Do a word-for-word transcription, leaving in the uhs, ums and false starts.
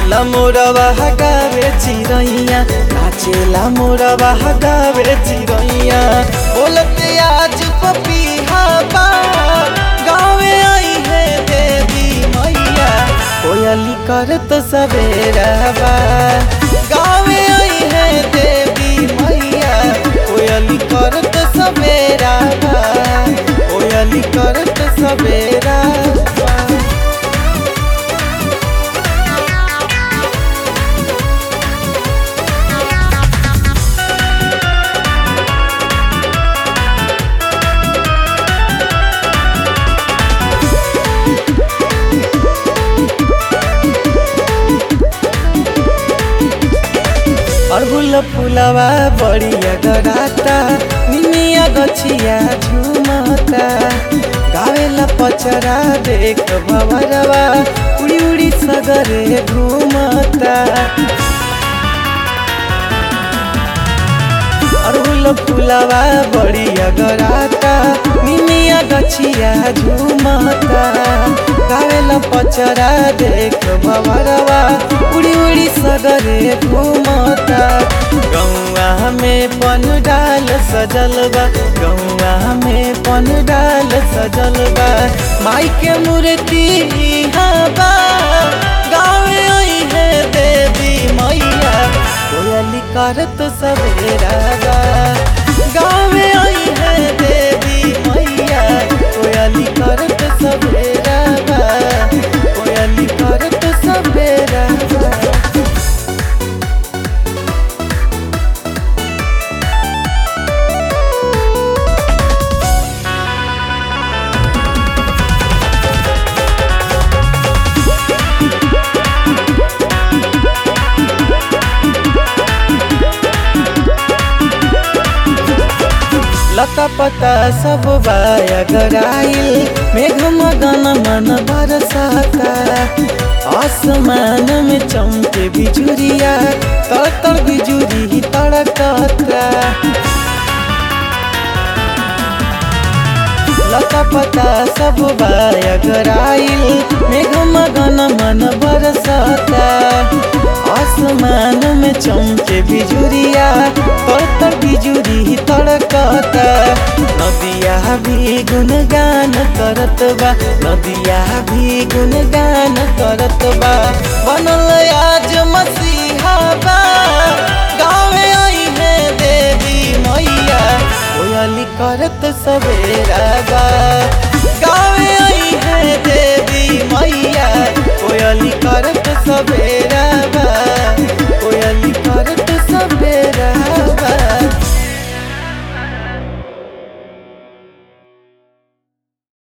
नाचेला मोरवा गावे चिरैया, नाचेला मोरवा गावे चिरैया। बोलते आज पपीहा बा, गावे आई है देवी मैया। कोयली करत सवेरा बा, गावे आई है देवी मैया। कोयली करत सवेरा बा, कोयली करत सवेरा बा। अड़हुल फुलवा बड़िया गराता, निमिया गछिया झुमता। गावेला पचरा देख भवरवा, उड़ी उड़ी सगरे घूमता। अड़हुल फुलवा बड़िया गराता, निमिया गछिया झुमता। गावेला पचरा देख भवरवा, उड़ी उड़ी सगरे घूमता। गौआ में पन डाल सजल बा, गौआ में पन डाल सजल बा। माई के मूर्ति इहाँ बा, गावे आई है देवी मैया। कोयली करत सवेरा बा, गावे आई है देवी मैया। कोयली करत सवेरा बा, कोयली करत सवेरा बा। लता पता सब बाया गराइल, मेघ मगन मन बरसाता। आसमान में चमके बिजुरिया, तर तर बिजुरी तड़कता। लता पता सब बाया गराइल, मेघ मगन मन बरसाता। आसमान में चमके बिजुरिया, तर तर बिजुरी तड़कता। नदिया भी गुनगान करत बा, नदिया भी गुनगान करत बा। बनल आज मसीहा बा, गावे आई है देवी मैया। कोयली करत सवेरा बा, गावे आई है देवी मैया। कोयली करत सवेरा